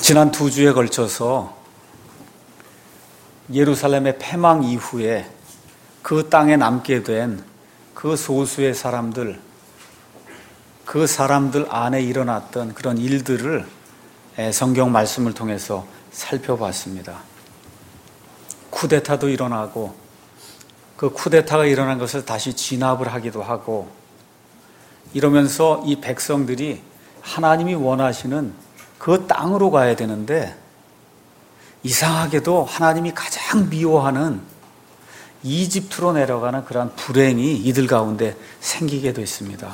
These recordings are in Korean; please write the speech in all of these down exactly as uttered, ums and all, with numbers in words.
지난 두 주에 걸쳐서 예루살렘의 패망 이후에 그 땅에 남게 된 그 소수의 사람들, 그 사람들 안에 일어났던 그런 일들을 성경 말씀을 통해서 살펴봤습니다. 쿠데타도 일어나고 그 쿠데타가 일어난 것을 다시 진압을 하기도 하고, 이러면서 이 백성들이 하나님이 원하시는 그 땅으로 가야 되는데 이상하게도 하나님이 가장 미워하는 이집트로 내려가는 그러한 불행이 이들 가운데 생기게 됐습니다.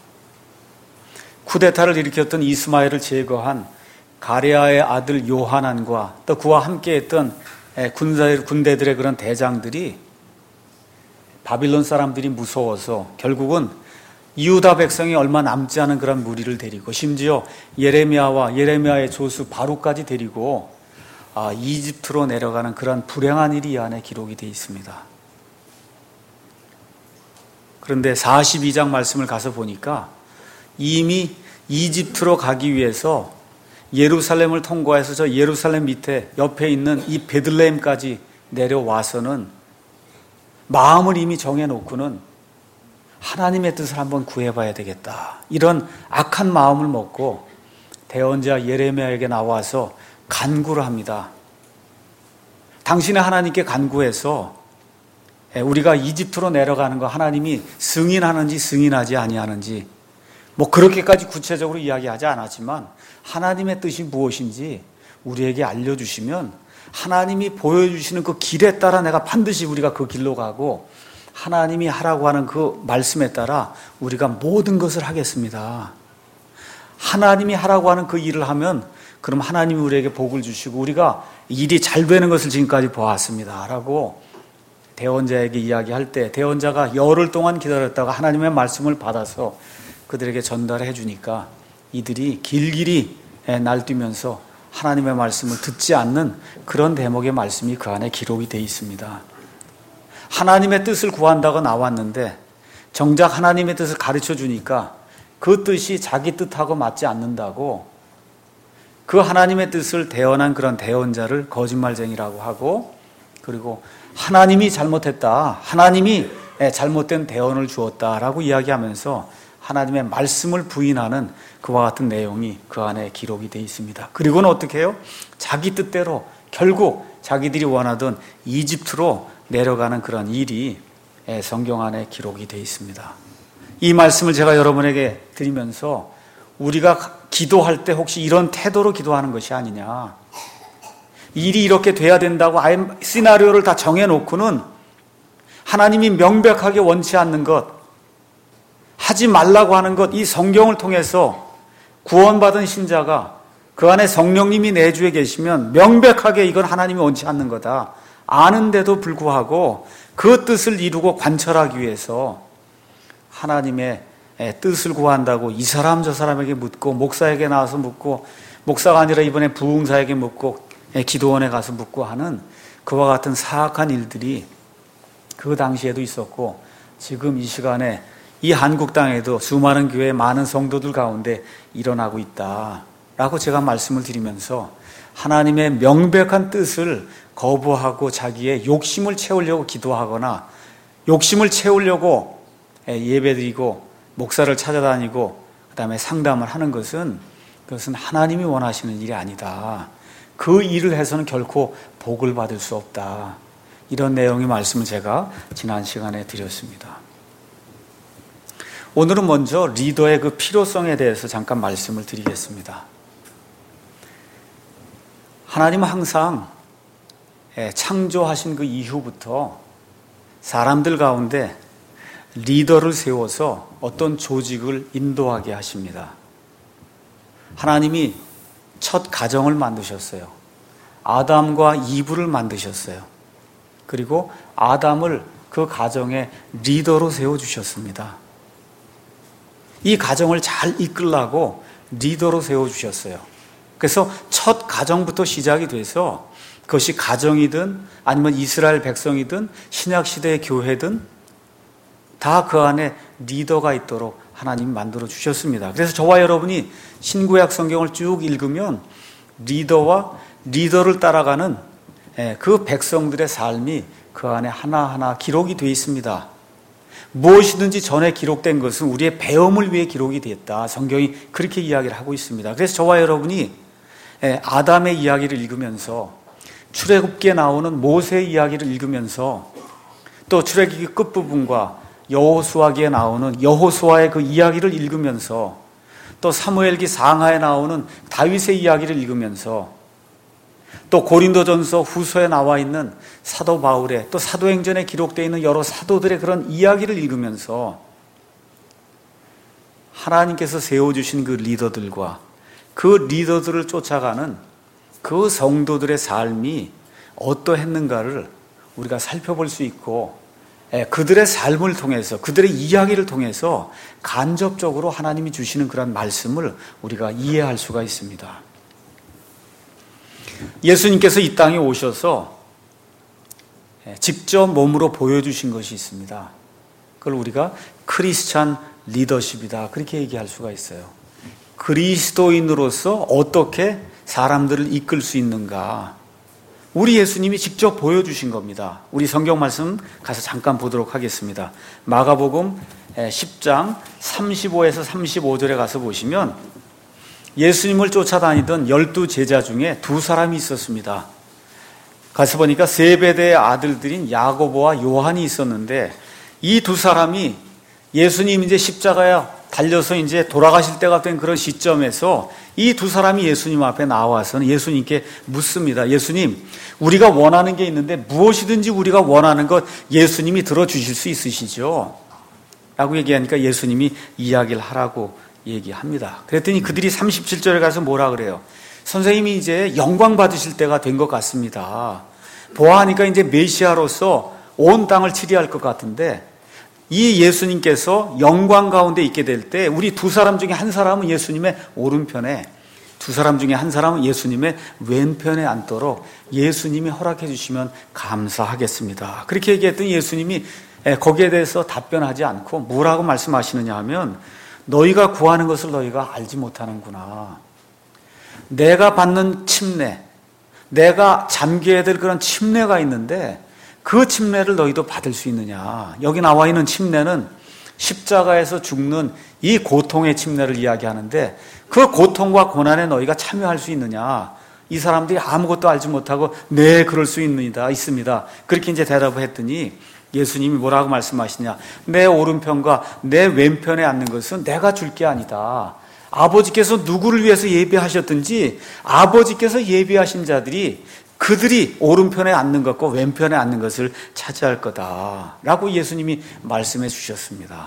쿠데타를 일으켰던 이스마엘을 제거한 가레아의 아들 요하난과 또 그와 함께했던 군대들의 그런 대장들이 바빌론 사람들이 무서워서 결국은 유다 백성이 얼마 남지 않은 그런 무리를 데리고, 심지어 예레미야와 예레미야의 조수 바룩까지 데리고 아, 이집트로 내려가는 그런 불행한 일이 이 안에 기록이 되어 있습니다. 그런데 사십이 장 말씀을 가서 보니까 이미 이집트로 가기 위해서 예루살렘을 통과해서 저 예루살렘 밑에 옆에 있는 이 베들레헴까지 내려와서는 마음을 이미 정해놓고는 하나님의 뜻을 한번 구해봐야 되겠다, 이런 악한 마음을 먹고 대언자 예레미야에게 나와서 간구를 합니다. 당신의 하나님께 간구해서 우리가 이집트로 내려가는 거 하나님이 승인하는지 승인하지 아니하는지, 뭐 그렇게까지 구체적으로 이야기하지 않았지만 하나님의 뜻이 무엇인지 우리에게 알려주시면 하나님이 보여주시는 그 길에 따라 내가 반드시 우리가 그 길로 가고 하나님이 하라고 하는 그 말씀에 따라 우리가 모든 것을 하겠습니다. 하나님이 하라고 하는 그 일을 하면 그럼 하나님이 우리에게 복을 주시고 우리가 일이 잘 되는 것을 지금까지 보았습니다 라고 대언자에게 이야기할 때, 대언자가 열흘 동안 기다렸다가 하나님의 말씀을 받아서 그들에게 전달해 주니까 이들이 길길이 날뛰면서 하나님의 말씀을 듣지 않는 그런 대목의 말씀이 그 안에 기록이 되어 있습니다. 하나님의 뜻을 구한다고 나왔는데 정작 하나님의 뜻을 가르쳐 주니까 그 뜻이 자기 뜻하고 맞지 않는다고 그 하나님의 뜻을 대언한 그런 대언자를 거짓말쟁이라고 하고, 그리고 하나님이 잘못했다, 하나님이 잘못된 대언을 주었다라고 이야기하면서 하나님의 말씀을 부인하는 그와 같은 내용이 그 안에 기록이 되어 있습니다. 그리고는 어떻게 해요? 자기 뜻대로 결국 자기들이 원하던 이집트로 내려가는 그런 일이 성경 안에 기록이 되어 있습니다. 이 말씀을 제가 여러분에게 드리면서 우리가 기도할 때 혹시 이런 태도로 기도하는 것이 아니냐, 일이 이렇게 돼야 된다고 아예 시나리오를 다 정해놓고는 하나님이 명백하게 원치 않는 것, 하지 말라고 하는 것, 이 성경을 통해서 구원받은 신자가 그 안에 성령님이 내주에 계시면 명백하게 이건 하나님이 원치 않는 거다 아는데도 불구하고 그 뜻을 이루고 관철하기 위해서 하나님의 뜻을 구한다고 이 사람 저 사람에게 묻고, 목사에게 나와서 묻고, 목사가 아니라 이번에 부흥사에게 묻고 기도원에 가서 묻고 하는 그와 같은 사악한 일들이 그 당시에도 있었고 지금 이 시간에 이 한국 땅에도 수많은 교회 많은 성도들 가운데 일어나고 있다라고 제가 말씀을 드리면서 하나님의 명백한 뜻을 거부하고 자기의 욕심을 채우려고 기도하거나 욕심을 채우려고 예배드리고 목사를 찾아다니고 그 다음에 상담을 하는 것은 그것은 하나님이 원하시는 일이 아니다. 그 일을 해서는 결코 복을 받을 수 없다. 이런 내용의 말씀을 제가 지난 시간에 드렸습니다. 오늘은 먼저 리더의 그 필요성에 대해서 잠깐 말씀을 드리겠습니다. 하나님은 항상 창조하신 그 이후부터 사람들 가운데 리더를 세워서 어떤 조직을 인도하게 하십니다. 하나님이 첫 가정을 만드셨어요. 아담과 이브를 만드셨어요. 그리고 아담을 그 가정의 리더로 세워주셨습니다. 이 가정을 잘 이끌라고 리더로 세워주셨어요. 그래서 첫 가정부터 시작이 돼서 그것이 가정이든 아니면 이스라엘 백성이든 신약시대의 교회든 다 그 안에 리더가 있도록 하나님이 만들어 주셨습니다. 그래서 저와 여러분이 신구약 성경을 쭉 읽으면 리더와 리더를 따라가는 그 백성들의 삶이 그 안에 하나하나 기록이 되어 있습니다. 무엇이든지 전에 기록된 것은 우리의 배움을 위해 기록이 됐다. 성경이 그렇게 이야기를 하고 있습니다. 그래서 저와 여러분이 아담의 이야기를 읽으면서 출애굽기에 나오는 모세의 이야기를 읽으면서 또 출애굽기 끝부분과 여호수아기에 나오는 여호수아의 그 이야기를 읽으면서 또 사무엘기 상하에 나오는 다윗의 이야기를 읽으면서 또 고린도전서 후서에 나와 있는 사도 바울의 또 사도행전에 기록되어 있는 여러 사도들의 그런 이야기를 읽으면서 하나님께서 세워주신 그 리더들과 그 리더들을 쫓아가는 그 성도들의 삶이 어떠했는가를 우리가 살펴볼 수 있고 그들의 삶을 통해서 그들의 이야기를 통해서 간접적으로 하나님이 주시는 그런 말씀을 우리가 이해할 수가 있습니다. 예수님께서 이 땅에 오셔서 직접 몸으로 보여주신 것이 있습니다. 그걸 우리가 크리스찬 리더십이다 그렇게 얘기할 수가 있어요. 그리스도인으로서 어떻게 사람들을 이끌 수 있는가, 우리 예수님이 직접 보여주신 겁니다. 우리 성경 말씀 가서 잠깐 보도록 하겠습니다. 마가복음 십 장 삼십오에서 삼십오 절에 가서 보시면 예수님을 쫓아다니던 열두 제자 중에 두 사람이 있었습니다. 가서 보니까 세베대의 아들들인 야고보와 요한이 있었는데 이 두 사람이 예수님 이제 십자가에 달려서 이제 돌아가실 때가 된 그런 시점에서 이 두 사람이 예수님 앞에 나와서는 예수님께 묻습니다. 예수님, 우리가 원하는 게 있는데 무엇이든지 우리가 원하는 것 예수님이 들어주실 수 있으시죠? 라고 얘기하니까 예수님이 이야기를 하라고 얘기합니다. 그랬더니 그들이 삼십칠 절에 가서 뭐라 그래요? 선생님이 이제 영광 받으실 때가 된 것 같습니다. 보아하니까 이제 메시아로서 온 땅을 치리할 것 같은데 이 예수님께서 영광 가운데 있게 될 때 우리 두 사람 중에 한 사람은 예수님의 오른편에, 두 사람 중에 한 사람은 예수님의 왼편에 앉도록 예수님이 허락해 주시면 감사하겠습니다. 그렇게 얘기했더니 예수님이 거기에 대해서 답변하지 않고 뭐라고 말씀하시느냐 하면, 너희가 구하는 것을 너희가 알지 못하는구나. 내가 받는 침례, 내가 잠겨야 될 그런 침례가 있는데 그 침례를 너희도 받을 수 있느냐. 여기 나와 있는 침례는 십자가에서 죽는 이 고통의 침례를 이야기하는데 그 고통과 고난에 너희가 참여할 수 있느냐. 이 사람들이 아무것도 알지 못하고 네, 그럴 수 있습니다. 있습니다. 그렇게 이제 대답을 했더니 예수님이 뭐라고 말씀하시냐. 내 오른편과 내 왼편에 앉는 것은 내가 줄 게 아니다. 아버지께서 누구를 위해서 예비하셨든지 아버지께서 예비하신 자들이 그들이 오른편에 앉는 것과 왼편에 앉는 것을 차지할 거다 라고 예수님이 말씀해 주셨습니다.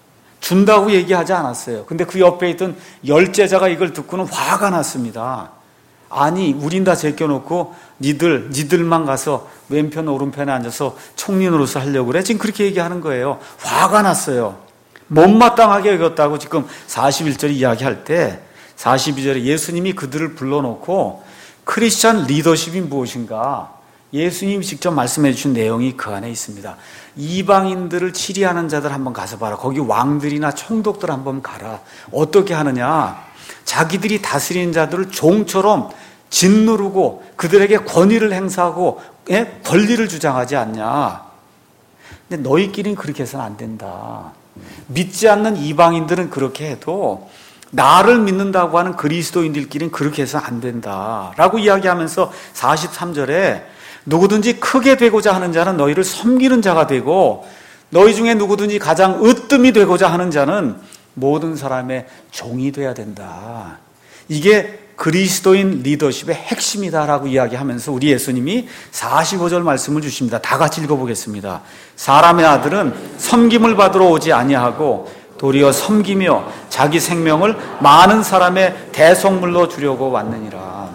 준다고 얘기하지 않았어요. 근데 그 옆에 있던 열 제자가 이걸 듣고는 화가 났습니다. 아니, 우린 다 제껴놓고 니들, 니들만 가서 왼편 오른편에 앉아서 총리노릇을 하려고 그래? 지금 그렇게 얘기하는 거예요. 화가 났어요. 못마땅하게 여겼다고 지금 사십일 절에 이야기할 때 사십이 절에 예수님이 그들을 불러놓고 크리스찬 리더십이 무엇인가? 예수님이 직접 말씀해 주신 내용이 그 안에 있습니다. 이방인들을 치리하는 자들 한번 가서 봐라. 거기 왕들이나 총독들 한번 가라. 어떻게 하느냐? 자기들이 다스리는 자들을 종처럼 짓누르고 그들에게 권위를 행사하고 예? 권리를 주장하지 않냐? 근데 너희끼리는 그렇게 해서는 안 된다. 믿지 않는 이방인들은 그렇게 해도 나를 믿는다고 하는 그리스도인들끼리는 그렇게 해서 안 된다 라고 이야기하면서 사십삼 절에 누구든지 크게 되고자 하는 자는 너희를 섬기는 자가 되고 너희 중에 누구든지 가장 으뜸이 되고자 하는 자는 모든 사람의 종이 돼야 된다. 이게 그리스도인 리더십의 핵심이다라고 이야기하면서 우리 예수님이 사십오 절 말씀을 주십니다. 다 같이 읽어보겠습니다. 사람의 아들은 섬김을 받으러 오지 아니하고 도리어 섬기며 자기 생명을 많은 사람의 대속물로 주려고 왔느니라.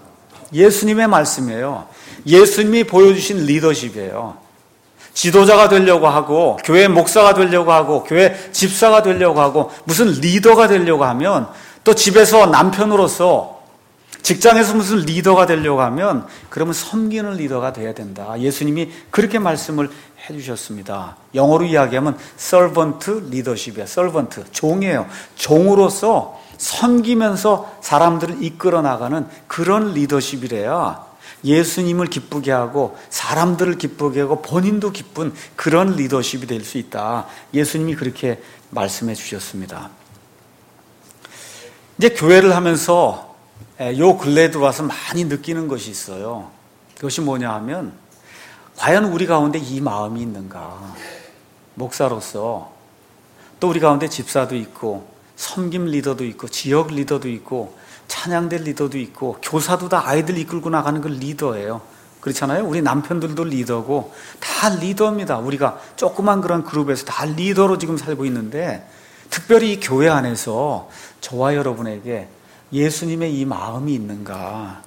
예수님의 말씀이에요. 예수님이 보여주신 리더십이에요. 지도자가 되려고 하고 교회 목사가 되려고 하고 교회 집사가 되려고 하고 무슨 리더가 되려고 하면 또 집에서 남편으로서 직장에서 무슨 리더가 되려고 하면 그러면 섬기는 리더가 돼야 된다. 예수님이 그렇게 말씀을 해주셨습니다. 영어로 이야기하면 servant leadership이야. servant, 종이에요. 종으로서 섬기면서 사람들을 이끌어 나가는 그런 리더십이래야 예수님을 기쁘게 하고 사람들을 기쁘게 하고 본인도 기쁜 그런 리더십이 될 수 있다. 예수님이 그렇게 말씀해 주셨습니다. 이제 교회를 하면서 요 근래에 들어와서 많이 느끼는 것이 있어요. 그것이 뭐냐 하면 과연 우리 가운데 이 마음이 있는가. 목사로서 또 우리 가운데 집사도 있고 섬김 리더도 있고 지역 리더도 있고 찬양대 리더도 있고 교사도 다 아이들 이끌고 나가는 그 리더예요. 그렇잖아요. 우리 남편들도 리더고 다 리더입니다. 우리가 조그만 그런 그룹에서 다 리더로 지금 살고 있는데 특별히 이 교회 안에서 저와 여러분에게 예수님의 이 마음이 있는가.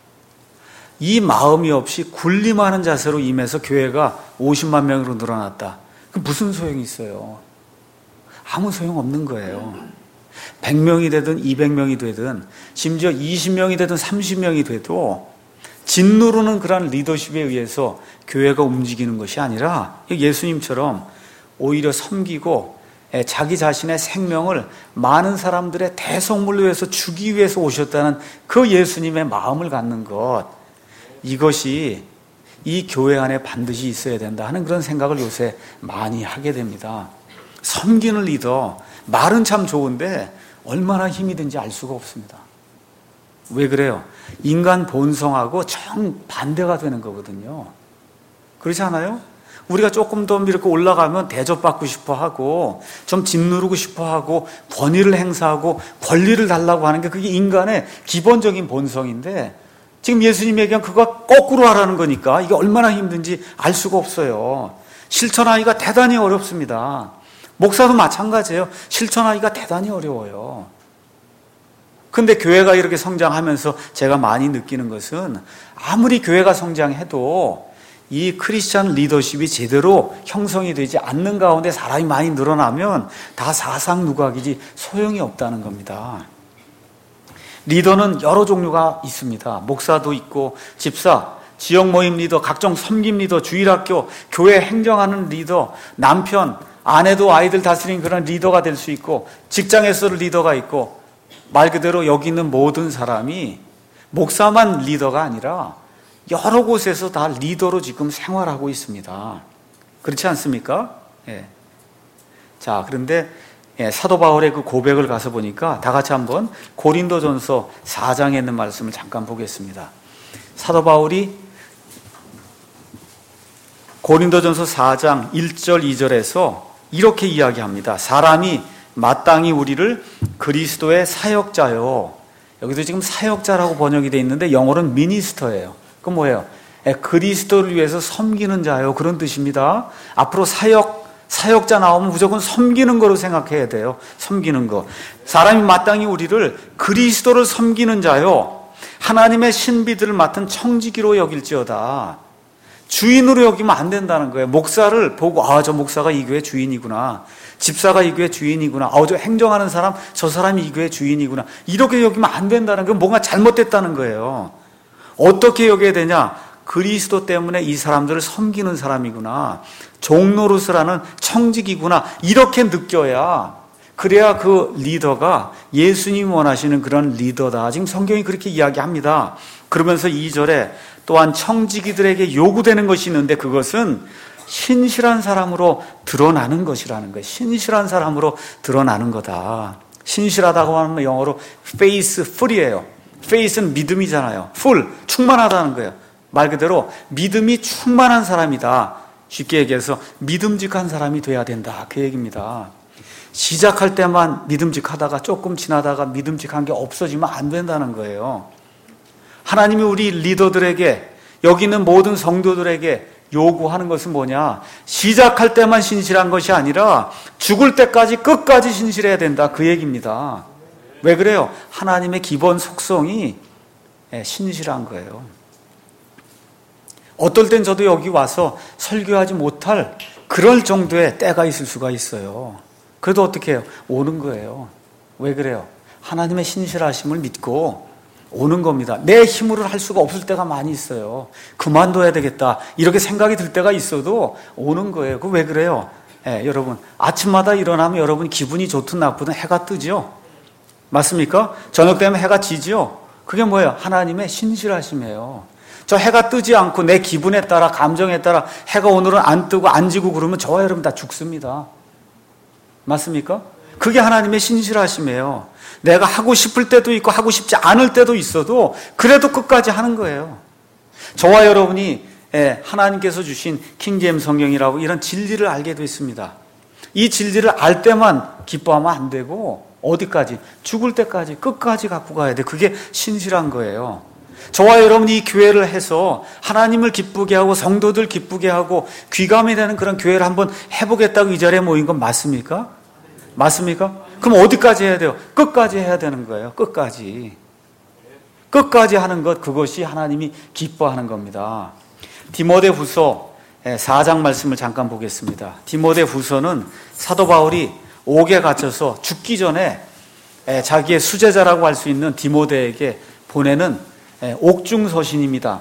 이 마음이 없이 군림하는 자세로 임해서 교회가 오십만 명으로 늘어났다. 그 무슨 소용이 있어요? 아무 소용 없는 거예요. 백 명이 되든 이백 명이 되든 심지어 이십 명이 되든 삼십 명이 돼도 짓누르는 그런 리더십에 의해서 교회가 움직이는 것이 아니라 예수님처럼 오히려 섬기고 자기 자신의 생명을 많은 사람들의 대성물로 위해서 주기 위해서 오셨다는 그 예수님의 마음을 갖는 것, 이것이 이 교회 안에 반드시 있어야 된다 하는 그런 생각을 요새 많이 하게 됩니다. 섬기는 리더, 말은 참 좋은데 얼마나 힘이 든지 알 수가 없습니다. 왜 그래요? 인간 본성하고 정반대가 되는 거거든요. 그렇지 않아요? 우리가 조금 더 이렇게 올라가면 대접받고 싶어 하고 좀 짓누르고 싶어 하고 권위를 행사하고 권리를 달라고 하는 게 그게 인간의 기본적인 본성인데 지금 예수님 얘기한 그거 거꾸로 하라는 거니까 이게 얼마나 힘든지 알 수가 없어요. 실천하기가 대단히 어렵습니다. 목사도 마찬가지예요. 실천하기가 대단히 어려워요. 근데 교회가 이렇게 성장하면서 제가 많이 느끼는 것은 아무리 교회가 성장해도 이 크리스찬 리더십이 제대로 형성이 되지 않는 가운데 사람이 많이 늘어나면 다 사상 누각이지 소용이 없다는 겁니다. 리더는 여러 종류가 있습니다. 목사도 있고 집사, 지역 모임 리더, 각종 섬김 리더, 주일학교, 교회 행정하는 리더, 남편, 아내도 아이들 다스리는 그런 리더가 될 수 있고 직장에서 리더가 있고 말 그대로 여기 있는 모든 사람이 목사만 리더가 아니라 여러 곳에서 다 리더로 지금 생활하고 있습니다. 그렇지 않습니까? 예. 자, 그런데 예, 사도 바울의 그 고백을 가서 보니까 다 같이 한번 고린도전서 사 장에 있는 말씀을 잠깐 보겠습니다. 사도 바울이 고린도전서 사 장 일 절 이 절에서 이렇게 이야기합니다. 사람이 마땅히 우리를 그리스도의 사역자요. 여기도 지금 사역자라고 번역이 되어 있는데 영어로는 미니스터예요. 그건 뭐예요? 그리스도를 위해서 섬기는 자요. 그런 뜻입니다. 앞으로 사역, 사역자 나오면 무조건 섬기는 거로 생각해야 돼요. 섬기는 거. 사람이 마땅히 우리를 그리스도를 섬기는 자요. 하나님의 신비들을 맡은 청지기로 여길지어다. 주인으로 여기면 안 된다는 거예요. 목사를 보고 아, 저 목사가 이 교회 주인이구나. 집사가 이 교회 주인이구나. 아, 저 행정하는 사람, 저 사람이 이 교회 주인이구나. 이렇게 여기면 안 된다는 건 뭔가 잘못됐다는 거예요. 어떻게 여겨야 되냐? 그리스도 때문에 이 사람들을 섬기는 사람이구나. 종노릇을 청직이구나. 이렇게 느껴야, 그래야 그 리더가 예수님이 원하시는 그런 리더다. 지금 성경이 그렇게 이야기합니다. 그러면서 이 절에 또한 청지기들에게 요구되는 것이 있는데 그것은 신실한 사람으로 드러나는 것이라는 거예요. 신실한 사람으로 드러나는 거다. 신실하다고 하는 영어로 faithful이에요. faith는 믿음이잖아요. full, 충만하다는 거예요. 말 그대로 믿음이 충만한 사람이다. 쉽게 얘기해서 믿음직한 사람이 돼야 된다. 그 얘기입니다. 시작할 때만 믿음직하다가 조금 지나다가 믿음직한 게 없어지면 안 된다는 거예요. 하나님이 우리 리더들에게, 여기 있는 모든 성도들에게 요구하는 것은 뭐냐? 시작할 때만 신실한 것이 아니라 죽을 때까지 끝까지 신실해야 된다. 그 얘기입니다. 왜 그래요? 하나님의 기본 속성이 신실한 거예요. 어떨 땐 저도 여기 와서 설교하지 못할 그럴 정도의 때가 있을 수가 있어요. 그래도 어떻게 해요? 오는 거예요. 왜 그래요? 하나님의 신실하심을 믿고 오는 겁니다. 내 힘으로 할 수가 없을 때가 많이 있어요. 그만둬야 되겠다 이렇게 생각이 들 때가 있어도 오는 거예요. 그 왜 그래요? 예, 여러분 아침마다 일어나면 여러분 기분이 좋든 나쁘든 해가 뜨죠. 맞습니까? 저녁 되면 해가 지지요. 그게 뭐예요? 하나님의 신실하심이에요. 저 해가 뜨지 않고 내 기분에 따라 감정에 따라 해가 오늘은 안 뜨고 안 지고 그러면 저와 여러분 다 죽습니다. 맞습니까? 그게 하나님의 신실하심이에요. 내가 하고 싶을 때도 있고 하고 싶지 않을 때도 있어도 그래도 끝까지 하는 거예요. 저와 여러분이 하나님께서 주신 킹제임스 성경이라고 이런 진리를 알게 됐습니다. 이 진리를 알 때만 기뻐하면 안 되고 어디까지? 죽을 때까지 끝까지 갖고 가야 돼. 그게 신실한 거예요. 저와 여러분이 이 교회를 해서 하나님을 기쁘게 하고 성도들 기쁘게 하고 귀감이 되는 그런 교회를 한번 해보겠다고 이 자리에 모인 건 맞습니까? 맞습니까? 그럼 어디까지 해야 돼요? 끝까지 해야 되는 거예요. 끝까지. 끝까지 하는 것, 그것이 하나님이 기뻐하는 겁니다. 디모데후서 사 장 말씀을 잠깐 보겠습니다. 디모데후서는 사도 바울이 옥에 갇혀서 죽기 전에 자기의 수제자라고 할 수 있는 디모데에게 보내는 옥중서신입니다.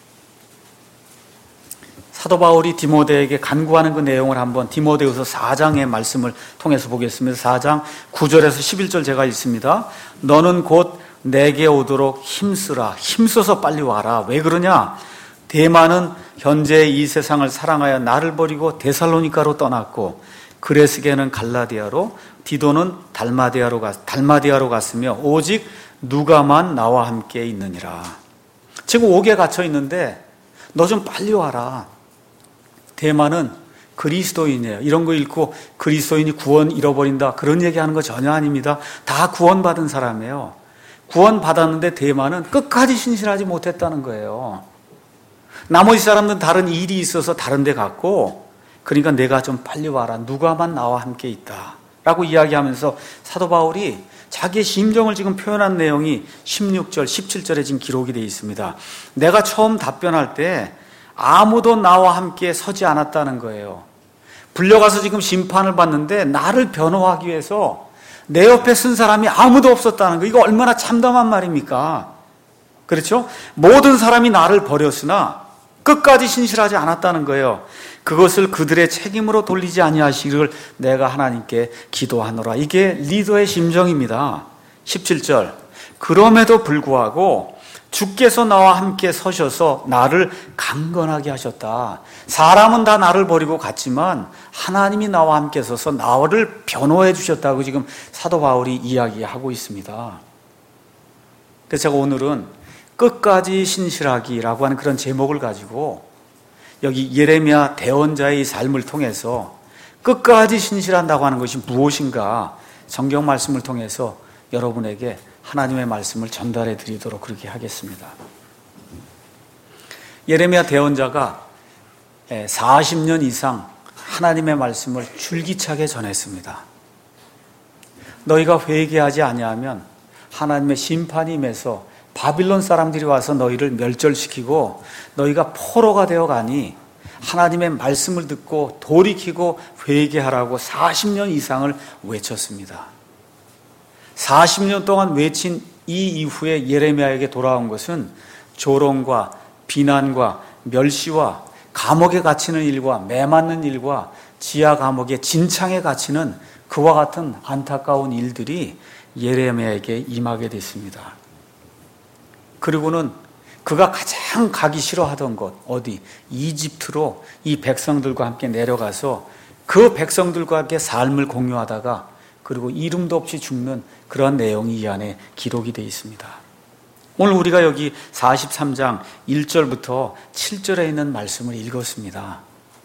사도 바울이 디모데에게 간구하는 그 내용을 한번 디모데후서 사 장의 말씀을 통해서 보겠습니다. 사 장 구 절에서 십일 절 제가 읽습니다. 너는 곧 내게 오도록 힘쓰라. 힘써서 빨리 와라. 왜 그러냐? 데마는 현재 이 세상을 사랑하여 나를 버리고 데살로니가로 떠났고 그레스게는 갈라디아로 디도는 달마디아로, 갔, 달마디아로 갔으며 오직 누가만 나와 함께 있느니라. 지금 옥에 갇혀 있는데 너 좀 빨리 와라. 데마는 그리스도인이에요. 이런 거 읽고 그리스도인이 구원 잃어버린다 그런 얘기하는 거 전혀 아닙니다. 다 구원받은 사람이에요. 구원받았는데 데마는 끝까지 신실하지 못했다는 거예요. 나머지 사람들은 다른 일이 있어서 다른 데 갔고 그러니까 내가 좀 빨리 와라. 누가만 나와 함께 있다 라고 이야기하면서 사도 바울이 자기의 심정을 지금 표현한 내용이 십육 절, 십칠 절에 지금 기록이 되어 있습니다. 내가 처음 답변할 때 아무도 나와 함께 서지 않았다는 거예요. 불려가서 지금 심판을 받는데 나를 변호하기 위해서 내 옆에 쓴 사람이 아무도 없었다는 거. 이거 얼마나 참담한 말입니까? 그렇죠? 모든 사람이 나를 버렸으나 끝까지 신실하지 않았다는 거예요. 그것을 그들의 책임으로 돌리지 아니하시기를 내가 하나님께 기도하노라. 이게 리더의 심정입니다. 십칠 절. 그럼에도 불구하고 주께서 나와 함께 서셔서 나를 강건하게 하셨다. 사람은 다 나를 버리고 갔지만 하나님이 나와 함께 서서 나를 변호해 주셨다고 지금 사도 바울이 이야기하고 있습니다. 그래서 제가 오늘은 끝까지 신실하기라고 하는 그런 제목을 가지고 여기 예레미야 대언자의 삶을 통해서 끝까지 신실한다고 하는 것이 무엇인가 성경 말씀을 통해서 여러분에게 하나님의 말씀을 전달해 드리도록 그렇게 하겠습니다. 예레미야 대언자가 사십 년 이상 하나님의 말씀을 줄기차게 전했습니다. 너희가 회개하지 아니하면 하나님의 심판이 임해서 바빌론 사람들이 와서 너희를 멸절시키고 너희가 포로가 되어 가니 하나님의 말씀을 듣고 돌이키고 회개하라고 사십 년 이상을 외쳤습니다. 사십 년 동안 외친 이 이후에 예레미야에게 돌아온 것은 조롱과 비난과 멸시와 감옥에 갇히는 일과 매맞는 일과 지하 감옥에 진창에 갇히는 그와 같은 안타까운 일들이 예레미야에게 임하게 됐습니다. 그리고는 그가 가장 가기 싫어하던 곳 어디? 이집트로 이 백성들과 함께 내려가서 그 백성들과 함께 삶을 공유하다가 그리고 이름도 없이 죽는 그런 내용이 이 안에 기록이 되어 있습니다. 오늘 우리가 여기 사십삼 장 일 절부터 칠 절에 있는 말씀을 읽었습니다.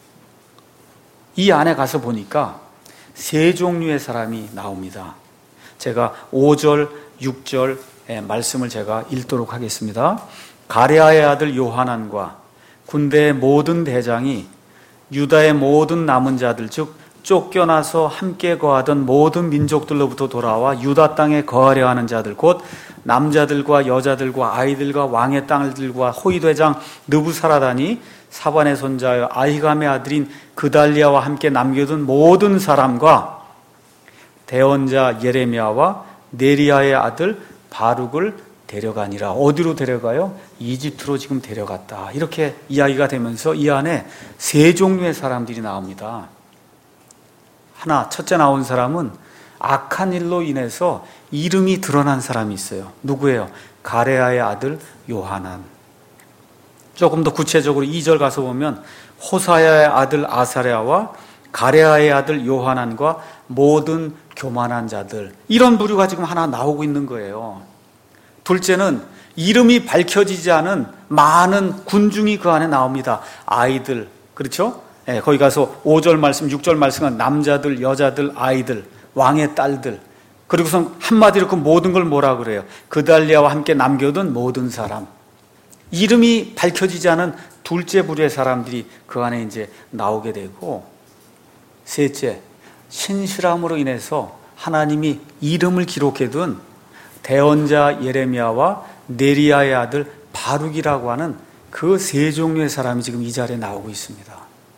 이 안에 가서 보니까 세 종류의 사람이 나옵니다. 제가 오 절, 육 절의 말씀을 제가 읽도록 하겠습니다. 가레아의 아들 요하난과 군대의 모든 대장이 유다의 모든 남은 자들 즉 쫓겨나서 함께 거하던 모든 민족들로부터 돌아와 유다 땅에 거하려 하는 자들 곧 남자들과 여자들과 아이들과 왕의 땅들과 호위대장 느부사라단이 사반의 손자여 아히감의 아들인 그달리아와 함께 남겨둔 모든 사람과 대언자 예레미야와 네리야의 아들 바룩을 데려가니라. 어디로 데려가요? 이집트로 지금 데려갔다. 이렇게 이야기가 되면서 이 안에 세 종류의 사람들이 나옵니다. 하나, 첫째 나온 사람은 악한 일로 인해서 이름이 드러난 사람이 있어요. 누구예요? 가레아의 아들 요하난. 조금 더 구체적으로 이 절 가서 보면 호사야의 아들 아사랴와 가레아의 아들 요하난과 모든 교만한 자들, 이런 부류가 지금 하나 나오고 있는 거예요. 둘째는 이름이 밝혀지지 않은 많은 군중이 그 안에 나옵니다. 아이들, 그렇죠? 네, 거기 가서 오 절 말씀, 육 절 말씀은 남자들, 여자들, 아이들, 왕의 딸들, 그리고선 한마디로 그 모든 걸 뭐라 그래요? 그달리아와 함께 남겨둔 모든 사람. 이름이 밝혀지지 않은 둘째 부류의 사람들이 그 안에 이제 나오게 되고, 셋째, 신실함으로 인해서 하나님이 이름을 기록해둔 대언자 예레미야와 네리야의 아들 바룩이라고 하는 그 세 종류의 사람이 지금 이 자리에 나오고 있습니다.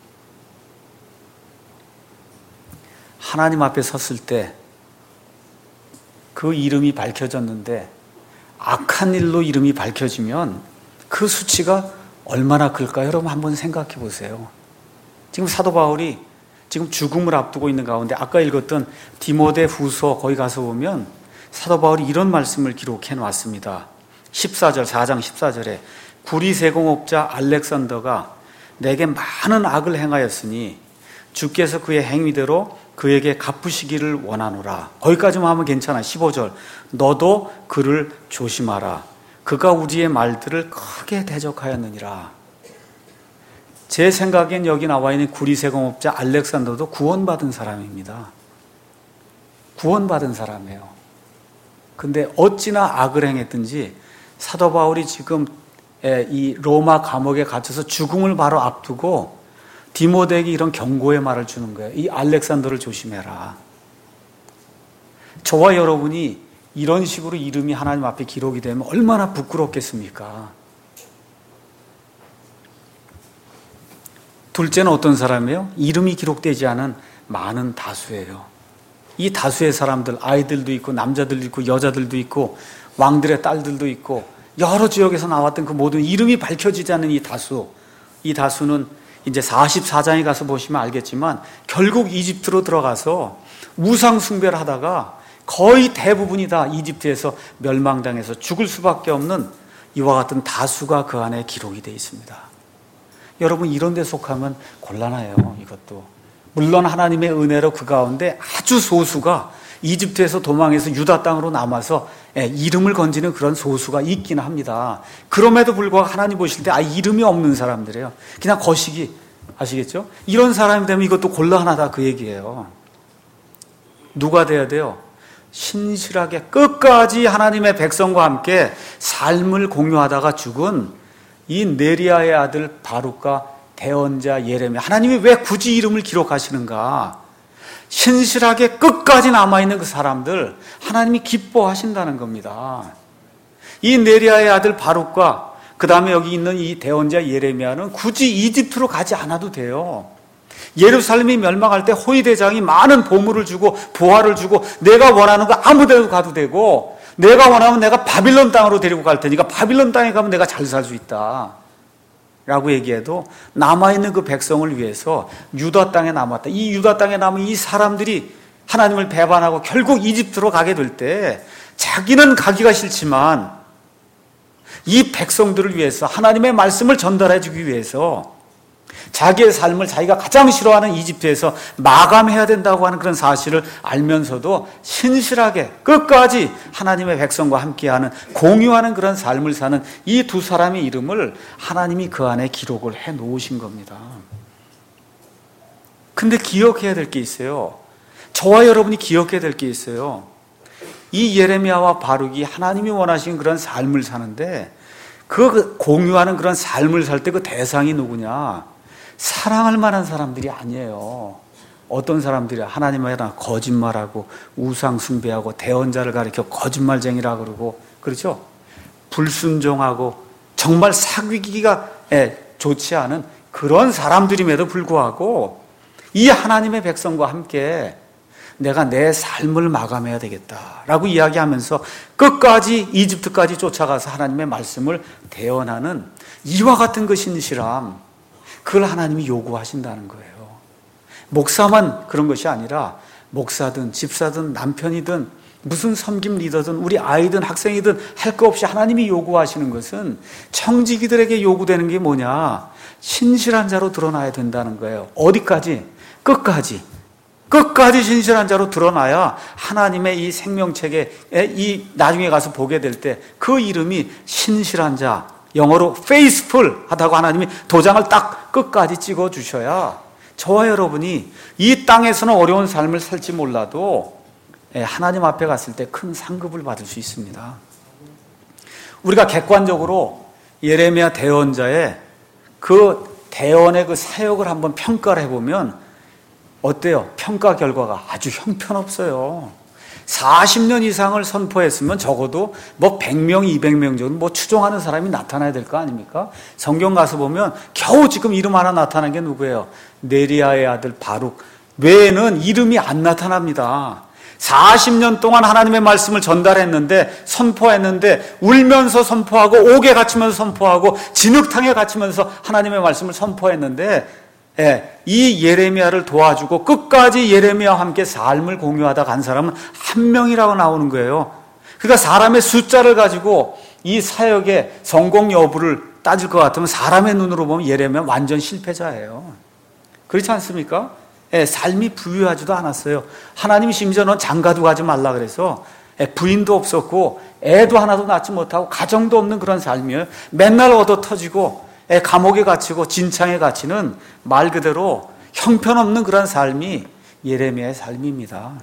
하나님 앞에 섰을 때 그 이름이 밝혀졌는데 악한 일로 이름이 밝혀지면 그 수치가 얼마나 클까요? 여러분 한번 생각해 보세요. 지금 사도 바울이 지금 죽음을 앞두고 있는 가운데 아까 읽었던 디모데 후서 거기 가서 보면 사도 바울이 이런 말씀을 기록해 놨습니다. 십사 절, 사 장 십사 절에 구리 세공업자 알렉산더가 내게 많은 악을 행하였으니 주께서 그의 행위대로 그에게 갚으시기를 원하노라. 거기까지만 하면 괜찮아. 십오 절, 너도 그를 조심하라. 그가 우리의 말들을 크게 대적하였느니라. 제 생각엔 여기 나와 있는 구리세공업자 알렉산더도 구원받은 사람입니다. 구원받은 사람이에요. 근데 어찌나 악을 행했든지 사도 바울이 지금 이 로마 감옥에 갇혀서 죽음을 바로 앞두고 디모데에게 이런 경고의 말을 주는 거예요. 이 알렉산더를 조심해라. 저와 여러분이 이런 식으로 이름이 하나님 앞에 기록이 되면 얼마나 부끄럽겠습니까? 둘째는 어떤 사람이에요? 이름이 기록되지 않은 많은 다수예요. 이 다수의 사람들, 아이들도 있고 남자들도 있고 여자들도 있고 왕들의 딸들도 있고 여러 지역에서 나왔던 그 모든 이름이 밝혀지지 않는 이 다수, 이 다수는 이제 사십사 장에 가서 보시면 알겠지만 결국 이집트로 들어가서 우상 숭배를 하다가 거의 대부분이 다 이집트에서 멸망당해서 죽을 수밖에 없는 이와 같은 다수가 그 안에 기록이 되어 있습니다. 여러분 이런 데 속하면 곤란해요. 이것도 물론 하나님의 은혜로 그 가운데 아주 소수가 이집트에서 도망해서 유다 땅으로 남아서 이름을 건지는 그런 소수가 있긴 합니다. 그럼에도 불구하고 하나님 보실 때 아, 이름이 없는 사람들이에요. 그냥 거시기, 아시겠죠? 이런 사람이 되면 이것도 곤란하다 그 얘기예요. 누가 돼야 돼요? 신실하게 끝까지 하나님의 백성과 함께 삶을 공유하다가 죽은 이 네리야의 아들 바룩과 대언자 예레미야. 하나님이 왜 굳이 이름을 기록하시는가? 신실하게 끝까지 남아있는 그 사람들 하나님이 기뻐하신다는 겁니다. 이 네리야의 아들 바룩과 그 다음에 여기 있는 이 대언자 예레미야는 굳이 이집트로 가지 않아도 돼요. 예루살렘이 멸망할 때 호위대장이 많은 보물을 주고 부하를 주고 내가 원하는 거 아무 데도 가도 되고 내가 원하면 내가 바빌론 땅으로 데리고 갈 테니까 바빌론 땅에 가면 내가 잘 살 수 있다 라고 얘기해도 남아있는 그 백성을 위해서 유다 땅에 남았다. 이 유다 땅에 남은 이 사람들이 하나님을 배반하고 결국 이집트로 가게 될 때 자기는 가기가 싫지만 이 백성들을 위해서 하나님의 말씀을 전달해 주기 위해서 자기의 삶을 자기가 가장 싫어하는 이집트에서 마감해야 된다고 하는 그런 사실을 알면서도 신실하게 끝까지 하나님의 백성과 함께하는 공유하는 그런 삶을 사는 이 두 사람의 이름을 하나님이 그 안에 기록을 해 놓으신 겁니다. 근데 기억해야 될 게 있어요. 저와 여러분이 기억해야 될 게 있어요. 이 예레미야와 바룩이 하나님이 원하시는 그런 삶을 사는데 그 공유하는 그런 삶을 살 때 그 대상이 누구냐? 사랑할 만한 사람들이 아니에요. 어떤 사람들이 하나님에 대한 거짓말하고 우상 숭배하고 대언자를 가리켜 거짓말쟁이라 그러고 그렇죠? 불순종하고 정말 사귀기가 좋지 않은 그런 사람들임에도 불구하고 이 하나님의 백성과 함께 내가 내 삶을 마감해야 되겠다라고 이야기하면서 끝까지 이집트까지 쫓아가서 하나님의 말씀을 대언하는 이와 같은 그 신실함, 그걸 하나님이 요구하신다는 거예요. 목사만 그런 것이 아니라 목사든 집사든 남편이든 무슨 섬김 리더든 우리 아이든 학생이든 할 거 없이 하나님이 요구하시는 것은 청지기들에게 요구되는 게 뭐냐? 신실한 자로 드러나야 된다는 거예요. 어디까지? 끝까지. 끝까지 신실한 자로 드러나야 하나님의 이 생명책에 이 나중에 가서 보게 될 때 그 이름이 신실한 자, 영어로 faithful 하다고 하나님이 도장을 딱 끝까지 찍어 주셔야 저와 여러분이 이 땅에서는 어려운 삶을 살지 몰라도 하나님 앞에 갔을 때 큰 상급을 받을 수 있습니다. 우리가 객관적으로 예레미야 대언자의 그 대언의 그 사역을 한번 평가를 해보면 어때요? 평가 결과가 아주 형편없어요. 사십 년 이상을 선포했으면 적어도 뭐 백 명, 이백 명 정도 뭐 추종하는 사람이 나타나야 될 거 아닙니까? 성경 가서 보면 겨우 지금 이름 하나 나타난 게 누구예요? 네리야의 아들 바룩 외에는 이름이 안 나타납니다. 사십 년 동안 하나님의 말씀을 전달했는데, 선포했는데, 울면서 선포하고, 옥에 갇히면서 선포하고, 진흙탕에 갇히면서 하나님의 말씀을 선포했는데, 예, 이 예레미야를 도와주고 끝까지 예레미야와 함께 삶을 공유하다 간 사람은 한 명이라고 나오는 거예요. 그러니까 사람의 숫자를 가지고 이 사역의 성공 여부를 따질 것 같으면 사람의 눈으로 보면 예레미야 완전 실패자예요. 그렇지 않습니까? 예, 삶이 부유하지도 않았어요. 하나님이 심지어 넌 장가도 가지 말라 그래서 예, 부인도 없었고 애도 하나도 낳지 못하고 가정도 없는 그런 삶이에요. 맨날 얻어 터지고 예, 감옥에 갇히고 진창에 갇히는 말 그대로 형편없는 그런 삶이 예레미야의 삶입니다.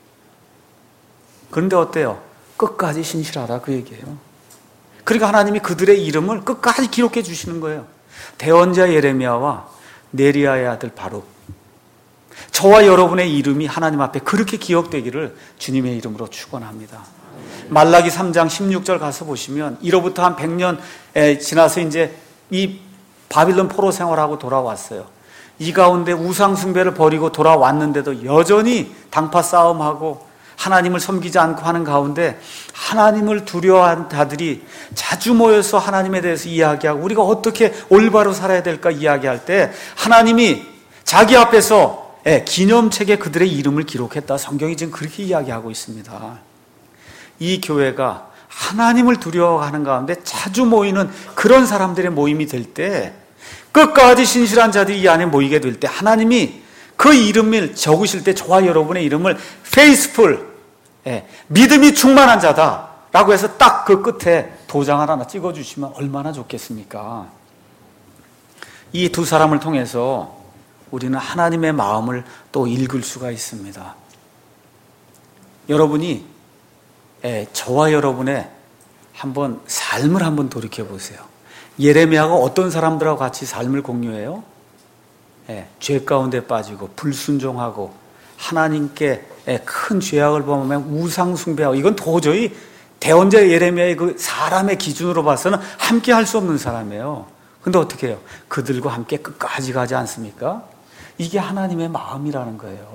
그런데 어때요? 끝까지 신실하다 그 얘기예요. 그러니까 하나님이 그들의 이름을 끝까지 기록해 주시는 거예요. 대언자 예레미야와 네리야의 아들 바룩, 저와 여러분의 이름이 하나님 앞에 그렇게 기억되기를 주님의 이름으로 축원합니다. 말라기 삼 장 십육 절 가서 보시면 이로부터 한 백 년 지나서 이제 이 바빌론 포로 생활하고 돌아왔어요. 이 가운데 우상 숭배를 버리고 돌아왔는데도 여전히 당파 싸움하고 하나님을 섬기지 않고 하는 가운데 하나님을 두려워하는 자들이 자주 모여서 하나님에 대해서 이야기하고 우리가 어떻게 올바로 살아야 될까 이야기할 때 하나님이 자기 앞에서 기념책에 그들의 이름을 기록했다. 성경이 지금 그렇게 이야기하고 있습니다. 이 교회가 하나님을 두려워하는 가운데 자주 모이는 그런 사람들의 모임이 될 때, 끝까지 신실한 자들이 이 안에 모이게 될 때 하나님이 그 이름을 적으실 때 저와 여러분의 이름을 faithful, 예, 믿음이 충만한 자다 라고 해서 딱 그 끝에 도장을 하나 찍어주시면 얼마나 좋겠습니까? 이 두 사람을 통해서 우리는 하나님의 마음을 또 읽을 수가 있습니다. 여러분이 예, 저와 여러분의 한번 삶을 한번 돌이켜 보세요. 예레미야가 어떤 사람들하고 같이 삶을 공유해요? 예, 죄 가운데 빠지고 불순종하고 하나님께 예, 큰 죄악을 범하며 우상 숭배하고 이건 도저히 대언자 예레미야의 그 사람의 기준으로 봐서는 함께 할 수 없는 사람이에요. 근데 어떻게 해요? 그들과 함께 끝까지 가지 않습니까? 이게 하나님의 마음이라는 거예요.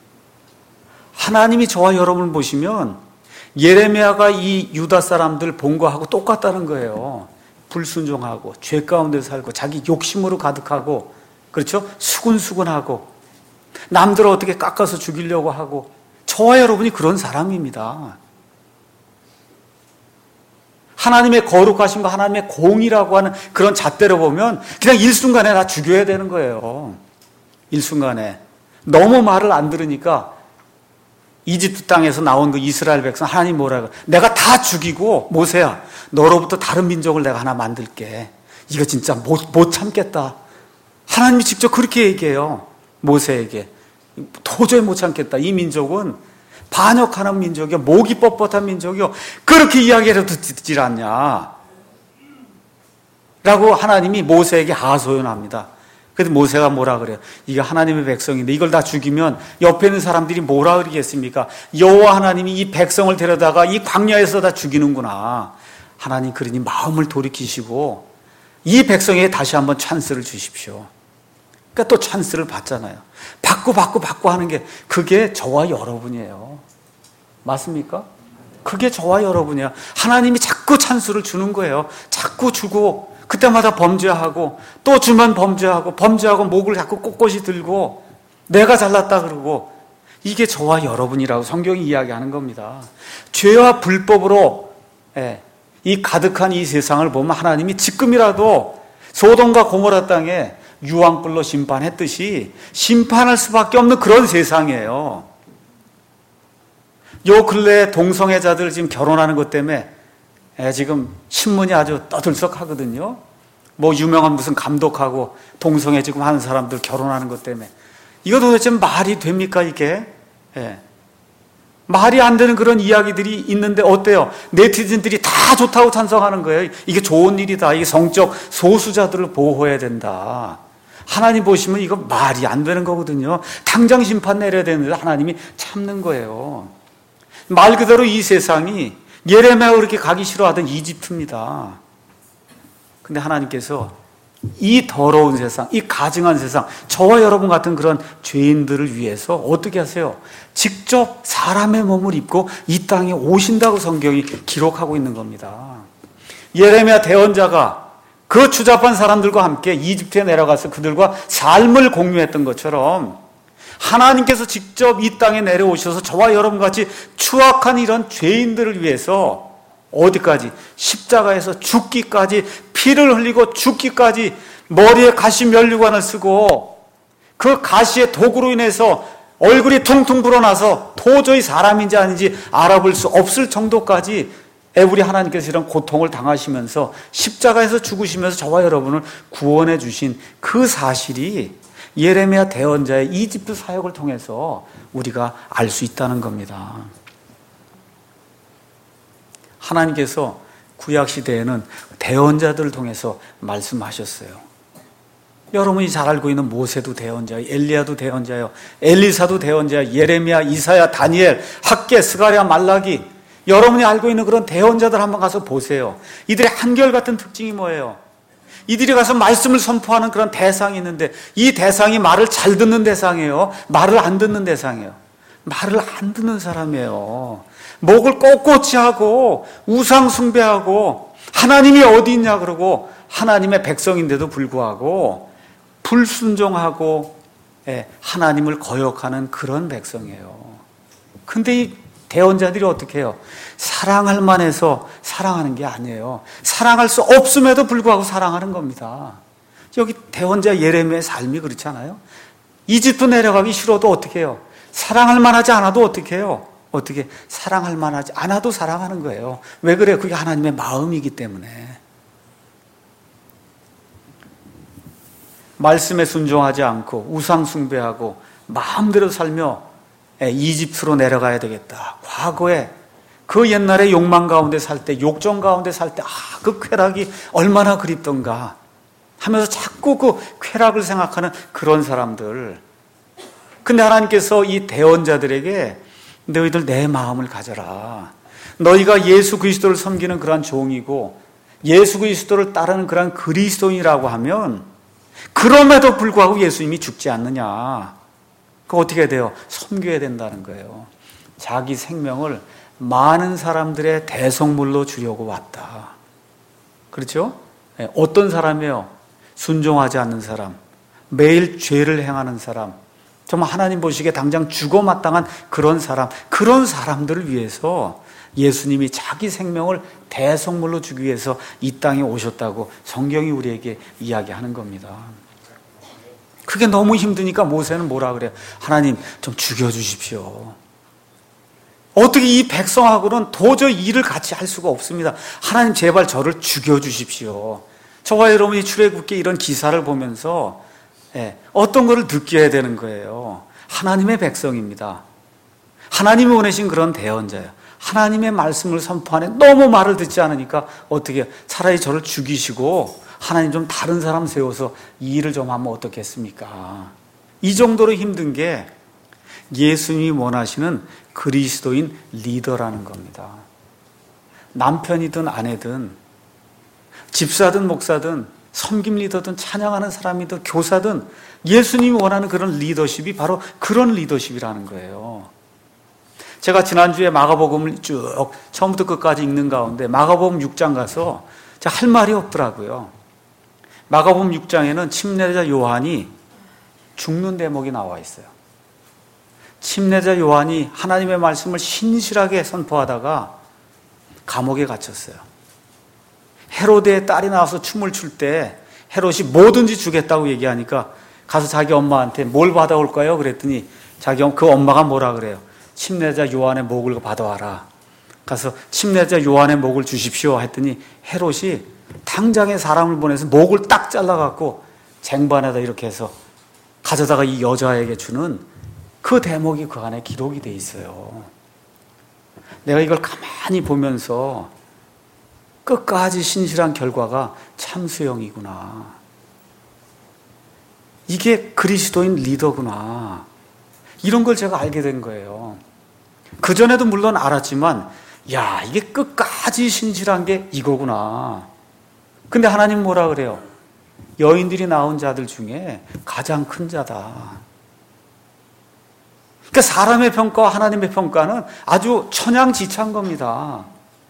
하나님이 저와 여러분을 보시면 예레미야가 이 유다 사람들 본 거하고 똑같다는 거예요. 불순종하고 죄 가운데 살고 자기 욕심으로 가득하고 그렇죠? 수근수근하고 남들을 어떻게 깎아서 죽이려고 하고 저와 여러분이 그런 사람입니다. 하나님의 거룩하심과 하나님의 공의라고 하는 그런 잣대로 보면 그냥 일순간에 다 죽여야 되는 거예요. 일순간에. 너무 말을 안 들으니까 이집트 땅에서 나온 그 이스라엘 백성 하나님 뭐라고 내가 다 죽이고 모세야 너로부터 다른 민족을 내가 하나 만들게. 이거 진짜 못, 못 참겠다. 하나님이 직접 그렇게 얘기해요. 모세에게. 도저히 못 참겠다. 이 민족은 반역하는 민족이요. 목이 뻣뻣한 민족이요. 그렇게 이야기해도 듣질 않냐. 라고 하나님이 모세에게 하소연합니다. 그래서 모세가 뭐라 그래요? 이게 하나님의 백성인데 이걸 다 죽이면 옆에 있는 사람들이 뭐라 그러겠습니까? 여호와 하나님이 이 백성을 데려다가 이 광야에서 다 죽이는구나. 하나님 그러니 마음을 돌이키시고 이 백성에게 다시 한번 찬스를 주십시오. 그러니까 또 찬스를 받잖아요. 받고 받고 받고 하는 게 그게 저와 여러분이에요. 맞습니까? 그게 저와 여러분이야. 하나님이 자꾸 찬스를 주는 거예요. 자꾸 주고 그때마다 범죄하고 또 주면 범죄하고 범죄하고 목을 자꾸 꼿꼿이 들고 내가 잘났다 그러고 이게 저와 여러분이라고 성경이 이야기하는 겁니다. 죄와 불법으로 예, 이 가득한 이 세상을 보면 하나님이 지금이라도 소돔과 고모라 땅에 유황불로 심판했듯이 심판할 수밖에 없는 그런 세상이에요. 요 근래에 동성애자들 지금 결혼하는 것 때문에 예, 지금 신문이 아주 떠들썩하거든요. 뭐 유명한 무슨 감독하고 동성애 지금 하는 사람들 결혼하는 것 때문에 이거 도대체 말이 됩니까 이게? 예. 말이 안 되는 그런 이야기들이 있는데 어때요? 네티즌들이 다 좋다고 찬성하는 거예요. 이게 좋은 일이다. 이게 성적 소수자들을 보호해야 된다. 하나님 보시면 이거 말이 안 되는 거거든요. 당장 심판 내려야 되는데 하나님이 참는 거예요. 말 그대로 이 세상이 예레미야가 그렇게 가기 싫어하던 이집트입니다. 근데 하나님께서 이 더러운 세상, 이 가증한 세상, 저와 여러분 같은 그런 죄인들을 위해서 어떻게 하세요? 직접 사람의 몸을 입고 이 땅에 오신다고 성경이 기록하고 있는 겁니다. 예레미야 대언자가 그 추잡한 사람들과 함께 이집트에 내려가서 그들과 삶을 공유했던 것처럼 하나님께서 직접 이 땅에 내려오셔서 저와 여러분같이 추악한 이런 죄인들을 위해서 어디까지? 십자가에서 죽기까지, 피를 흘리고 죽기까지 머리에 가시 면류관을 쓰고 그 가시의 독으로 인해서 얼굴이 퉁퉁 불어나서 도저히 사람인지 아닌지 알아볼 수 없을 정도까지 우리 하나님께서 이런 고통을 당하시면서 십자가에서 죽으시면서 저와 여러분을 구원해 주신 그 사실이 예레미야 대언자의 이집트 사역을 통해서 우리가 알 수 있다는 겁니다. 하나님께서 구약시대에는 대언자들을 통해서 말씀하셨어요. 여러분이 잘 알고 있는 모세도 대언자예요. 엘리야도 대언자예요. 엘리사도 대언자예요. 예레미야, 이사야, 다니엘, 학개, 스가랴, 말라기. 여러분이 알고 있는 그런 대언자들 한번 가서 보세요. 이들의 한결같은 특징이 뭐예요? 이들이 가서 말씀을 선포하는 그런 대상이 있는데 이 대상이 말을 잘 듣는 대상이에요? 말을 안 듣는 대상이에요? 말을 안 듣는 사람이에요. 목을 꼿꼿이 하고 우상 숭배하고 하나님이 어디 있냐 그러고 하나님의 백성인데도 불구하고 불순종하고 하나님을 거역하는 그런 백성이에요. 근데 이 대언자들이 어떻게 해요? 사랑할 만해서 사랑하는 게 아니에요. 사랑할 수 없음에도 불구하고 사랑하는 겁니다. 여기 대언자 예레미야의 삶이 그렇지 않아요? 이집트 내려가기 싫어도 어떻게 해요? 사랑할 만하지 않아도 어떻게 해요? 어떻게 사랑할 만하지 않아도 사랑하는 거예요. 왜 그래요? 그게 하나님의 마음이기 때문에. 말씀에 순종하지 않고 우상 숭배하고 마음대로 살며 이집트로 내려가야 되겠다. 과거에 그 옛날에 욕망 가운데 살 때, 욕정 가운데 살 때, 아, 그 쾌락이 얼마나 그립던가 하면서 자꾸 그 쾌락을 생각하는 그런 사람들. 근데 하나님께서 이 대언자들에게 너희들 내 마음을 가져라. 너희가 예수 그리스도를 섬기는 그러한 종이고 예수 그리스도를 따르는 그러한 그리스도인이라고 하면 그럼에도 불구하고 예수님이 죽지 않느냐. 그 어떻게 해야 돼요? 섬겨야 된다는 거예요. 자기 생명을 많은 사람들의 대성물로 주려고 왔다. 그렇죠? 어떤 사람이에요? 순종하지 않는 사람, 매일 죄를 행하는 사람, 정말 하나님 보시기에 당장 죽어 마땅한 그런 사람, 그런 사람들을 위해서 예수님이 자기 생명을 대성물로 주기 위해서 이 땅에 오셨다고 성경이 우리에게 이야기하는 겁니다. 그게 너무 힘드니까 모세는 뭐라 그래요? 하나님 좀 죽여주십시오. 어떻게 이 백성하고는 도저히 일을 같이 할 수가 없습니다. 하나님 제발 저를 죽여주십시오. 저와 여러분이 출애굽기 이런 기사를 보면서 예, 어떤 것을 느껴야 되는 거예요. 하나님의 백성입니다. 하나님이 보내신 그런 대언자예요. 하나님의 말씀을 선포하네. 너무 말을 듣지 않으니까 어떻게 차라리 저를 죽이시고 하나님 좀 다른 사람 세워서 이 일을 좀 하면 어떻겠습니까? 이 정도로 힘든 게 예수님이 원하시는 그리스도인 리더라는 겁니다. 남편이든 아내든 집사든 목사든 섬김 리더든 찬양하는 사람이든 교사든 예수님이 원하는 그런 리더십이 바로 그런 리더십이라는 거예요. 제가 지난주에 마가복음을 쭉 처음부터 끝까지 읽는 가운데 마가복음 육 장 가서 제가 할 말이 없더라고요. 마가복음 육 장에는 침례자 요한이 죽는 대목이 나와 있어요. 침례자 요한이 하나님의 말씀을 신실하게 선포하다가 감옥에 갇혔어요. 헤로데의 딸이 나와서 춤을 출 때 헤롯이 뭐든지 주겠다고 얘기하니까 가서 자기 엄마한테 뭘 받아올까요? 그랬더니 자기 그 엄마가 뭐라 그래요? 침례자 요한의 목을 받아와라. 가서 침례자 요한의 목을 주십시오 했더니 헤롯이 당장에 사람을 보내서 목을 딱 잘라갖고 쟁반에다 이렇게 해서 가져다가 이 여자에게 주는 그 대목이 그 안에 기록이 돼 있어요. 내가 이걸 가만히 보면서 끝까지 신실한 결과가 참수형이구나. 이게 그리스도인 리더구나. 이런 걸 제가 알게 된 거예요. 그전에도 물론 알았지만 야, 이게 끝까지 신실한 게 이거구나. 근데 하나님 뭐라 그래요? 여인들이 낳은 자들 중에 가장 큰 자다. 그러니까 사람의 평가와 하나님의 평가는 아주 천양지차인 겁니다.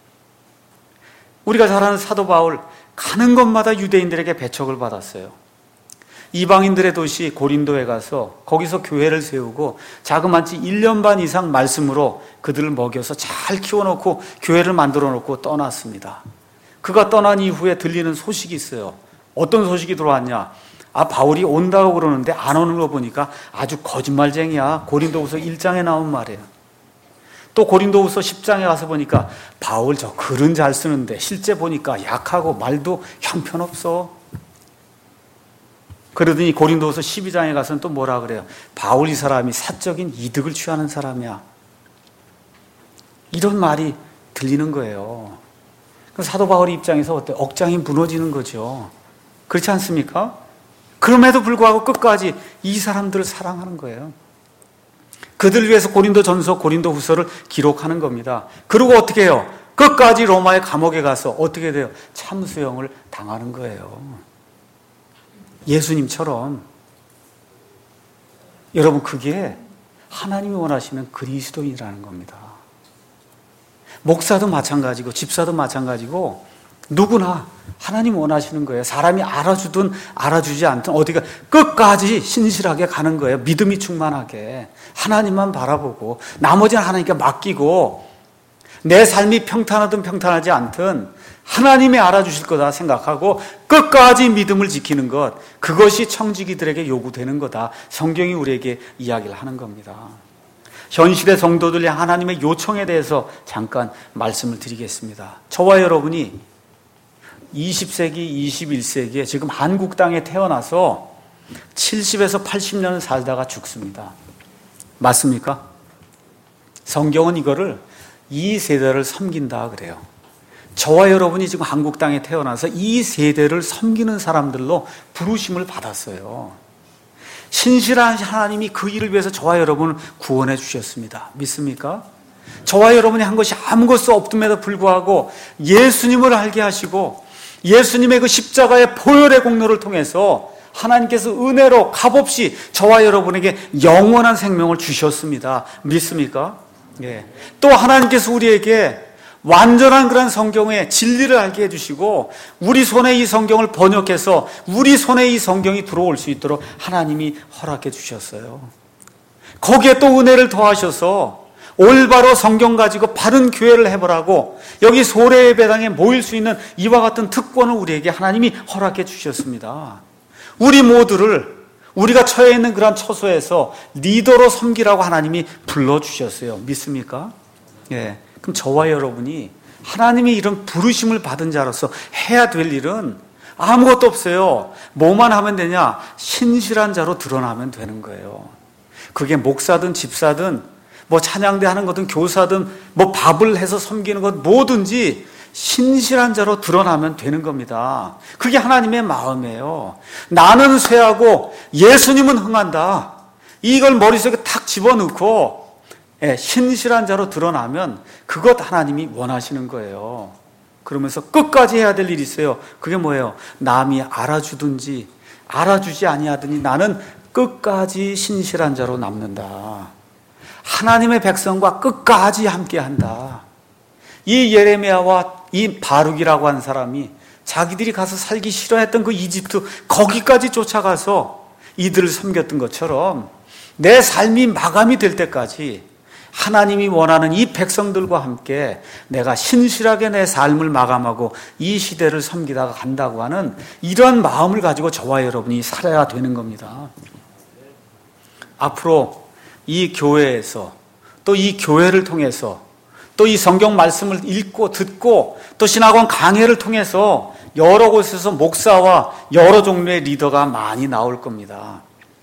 우리가 잘 아는 사도 바울, 가는 곳마다 유대인들에게 배척을 받았어요. 이방인들의 도시 고린도에 가서 거기서 교회를 세우고 자그마치 일 년 반 이상 말씀으로 그들을 먹여서 잘 키워놓고 교회를 만들어 놓고 떠났습니다. 그가 떠난 이후에 들리는 소식이 있어요. 어떤 소식이 들어왔냐? 아, 바울이 온다고 그러는데 안 오는 거 보니까 아주 거짓말쟁이야. 고린도후서 일 장에 나온 말이에요. 또 고린도후서 십 장에 가서 보니까 바울 저 글은 잘 쓰는데 실제 보니까 약하고 말도 형편없어. 그러더니 고린도후서 십이 장에 가서는 또 뭐라 그래요? 바울 이 사람이 사적인 이득을 취하는 사람이야. 이런 말이 들리는 거예요. 사도 바울의 입장에서 어때? 억장이 무너지는 거죠. 그렇지 않습니까? 그럼에도 불구하고 끝까지 이 사람들을 사랑하는 거예요. 그들 위해서 고린도 전서, 고린도 후서를 기록하는 겁니다. 그리고 어떻게 해요? 끝까지 로마의 감옥에 가서 어떻게 돼요? 참수형을 당하는 거예요. 예수님처럼. 여러분, 그게 하나님이 원하시는 그리스도인이라는 겁니다. 목사도 마찬가지고 집사도 마찬가지고 누구나 하나님 원하시는 거예요. 사람이 알아주든 알아주지 않든 어디가 끝까지 신실하게 가는 거예요. 믿음이 충만하게 하나님만 바라보고 나머지는 하나님께 맡기고 내 삶이 평탄하든 평탄하지 않든 하나님이 알아주실 거다 생각하고 끝까지 믿음을 지키는 것, 그것이 청지기들에게 요구되는 거다. 성경이 우리에게 이야기를 하는 겁니다. 현실의 성도들이 하나님의 요청에 대해서 잠깐 말씀을 드리겠습니다. 저와 여러분이 이십 세기, 이십일 세기에 지금 한국 땅에 태어나서 칠십에서 팔십 년을 살다가 죽습니다. 맞습니까? 성경은 이거를 이 세대를 섬긴다 그래요. 저와 여러분이 지금 한국 땅에 태어나서 이 세대를 섬기는 사람들로 부르심을 받았어요. 신실한 하나님이 그 일을 위해서 저와 여러분을 구원해 주셨습니다. 믿습니까? 저와 여러분이 한 것이 아무것도 없음에도 불구하고 예수님을 알게 하시고 예수님의 그 십자가의 보혈의 공로를 통해서 하나님께서 은혜로 값없이 저와 여러분에게 영원한 생명을 주셨습니다. 믿습니까? 예. 또 하나님께서 우리에게 완전한 그런 성경의 진리를 알게 해주시고 우리 손에 이 성경을 번역해서 우리 손에 이 성경이 들어올 수 있도록 하나님이 허락해 주셨어요. 거기에 또 은혜를 더하셔서 올바로 성경 가지고 바른 교회를 해보라고 여기 소래예배당에 모일 수 있는 이와 같은 특권을 우리에게 하나님이 허락해 주셨습니다. 우리 모두를 우리가 처해 있는 그런 처소에서 리더로 섬기라고 하나님이 불러주셨어요. 믿습니까? 예. 그럼 저와 여러분이 하나님이 이런 부르심을 받은 자로서 해야 될 일은 아무것도 없어요. 뭐만 하면 되냐? 신실한 자로 드러나면 되는 거예요. 그게 목사든 집사든 뭐 찬양대 하는 거든 교사든 뭐 밥을 해서 섬기는 것 뭐든지 신실한 자로 드러나면 되는 겁니다. 그게 하나님의 마음이에요. 나는 쇠하고 예수님은 흥한다. 이걸 머릿속에 탁 집어넣고 예, 신실한 자로 드러나면 그것 하나님이 원하시는 거예요. 그러면서 끝까지 해야 될 일이 있어요. 그게 뭐예요? 남이 알아주든지 알아주지 아니하더니 나는 끝까지 신실한 자로 남는다. 하나님의 백성과 끝까지 함께한다. 이 예레미야와 이 바룩이라고 하는 사람이 자기들이 가서 살기 싫어했던 그 이집트 거기까지 쫓아가서 이들을 섬겼던 것처럼 내 삶이 마감이 될 때까지 하나님이 원하는 이 백성들과 함께 내가 신실하게 내 삶을 마감하고 이 시대를 섬기다가 간다고 하는 이러한 마음을 가지고 저와 여러분이 살아야 되는 겁니다. 앞으로 이 교회에서 또 이 교회를 통해서 또 이 성경 말씀을 읽고 듣고 또 신학원 강해를 통해서 여러 곳에서 목사와 여러 종류의 리더가 많이 나올 겁니다.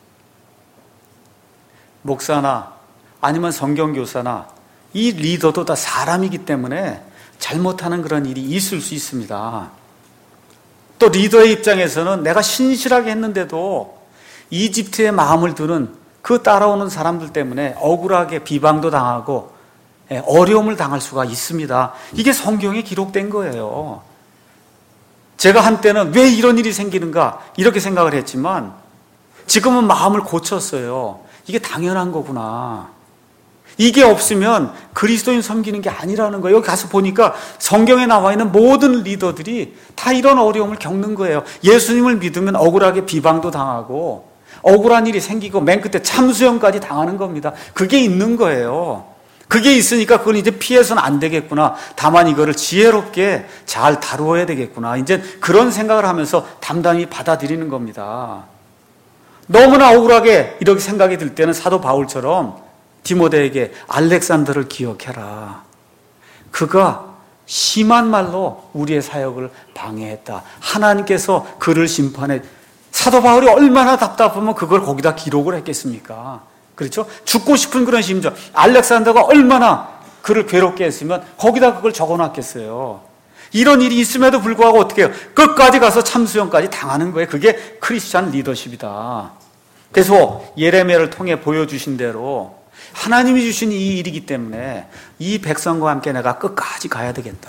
목사나 아니면 성경교사나 이 리더도 다 사람이기 때문에 잘못하는 그런 일이 있을 수 있습니다. 또 리더의 입장에서는 내가 신실하게 했는데도 이집트의 마음을 두는 그 따라오는 사람들 때문에 억울하게 비방도 당하고 어려움을 당할 수가 있습니다. 이게 성경에 기록된 거예요. 제가 한때는 왜 이런 일이 생기는가 이렇게 생각을 했지만 지금은 마음을 고쳤어요. 이게 당연한 거구나. 이게 없으면 그리스도인 섬기는 게 아니라는 거예요. 여기 가서 보니까 성경에 나와 있는 모든 리더들이 다 이런 어려움을 겪는 거예요. 예수님을 믿으면 억울하게 비방도 당하고 억울한 일이 생기고 맨 끝에 참수형까지 당하는 겁니다. 그게 있는 거예요. 그게 있으니까 그건 이제 피해서는 안 되겠구나. 다만 이거를 지혜롭게 잘 다루어야 되겠구나. 이제 그런 생각을 하면서 담담히 받아들이는 겁니다. 너무나 억울하게 이렇게 생각이 들 때는 사도 바울처럼 디모데에게 알렉산더를 기억해라. 그가 심한 말로 우리의 사역을 방해했다. 하나님께서 그를 심판해. 사도 바울이 얼마나 답답하면 그걸 거기다 기록을 했겠습니까? 그렇죠? 죽고 싶은 그런 심정. 알렉산더가 얼마나 그를 괴롭게 했으면 거기다 그걸 적어놨겠어요. 이런 일이 있음에도 불구하고 어떻게 해요? 끝까지 가서 참수형까지 당하는 거예요. 그게 크리스찬 리더십이다. 그래서 예레미야를 통해 보여주신 대로 하나님이 주신 이 일이기 때문에 이 백성과 함께 내가 끝까지 가야 되겠다.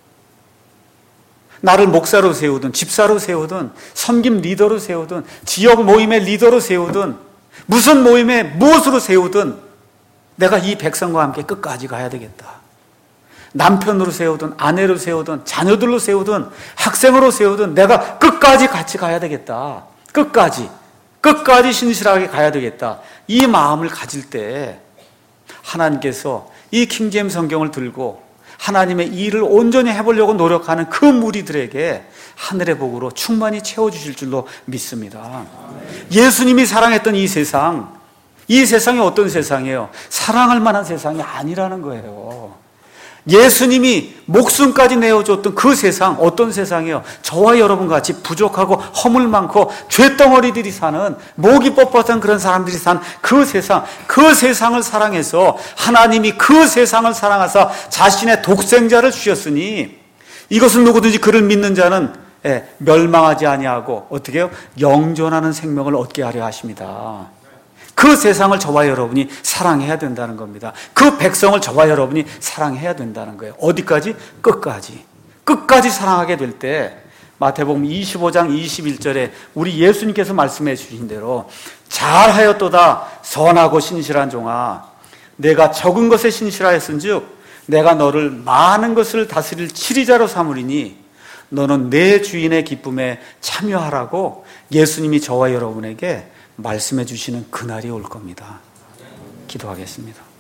나를 목사로 세우든 집사로 세우든 섬김 리더로 세우든 지역 모임의 리더로 세우든 무슨 모임에 무엇으로 세우든 내가 이 백성과 함께 끝까지 가야 되겠다. 남편으로 세우든 아내로 세우든 자녀들로 세우든 학생으로 세우든 내가 끝까지 같이 가야 되겠다. 끝까지 끝까지 신실하게 가야 되겠다. 이 마음을 가질 때 하나님께서 이 킹제임 성경을 들고 하나님의 일을 온전히 해보려고 노력하는 그 무리들에게 하늘의 복으로 충만히 채워주실 줄로 믿습니다. 예수님이 사랑했던 이 세상, 이 세상이 어떤 세상이에요? 사랑할 만한 세상이 아니라는 거예요. 예수님이 목숨까지 내어줬던 그 세상, 어떤 세상이에요? 저와 여러분 같이 부족하고 허물 많고 죄덩어리들이 사는, 목이 뻣뻣한 그런 사람들이 산 그 세상, 그 세상을 사랑해서 하나님이 그 세상을 사랑하사 자신의 독생자를 주셨으니 이것은 누구든지 그를 믿는 자는 멸망하지 아니하고 어떻게 해요? 영존하는 생명을 얻게 하려 하십니다. 그 세상을 저와 여러분이 사랑해야 된다는 겁니다. 그 백성을 저와 여러분이 사랑해야 된다는 거예요. 어디까지? 끝까지. 끝까지 사랑하게 될 때 마태복음 이십오 장 이십일 절에 우리 예수님께서 말씀해 주신 대로 잘하였도다 선하고 신실한 종아 내가 적은 것에 신실하였은즉 내가 너를 많은 것을 다스릴 치리자로 삼으리니 너는 내 주인의 기쁨에 참여하라고 예수님이 저와 여러분에게 말씀해 주시는 그날이 올 겁니다. 기도하겠습니다.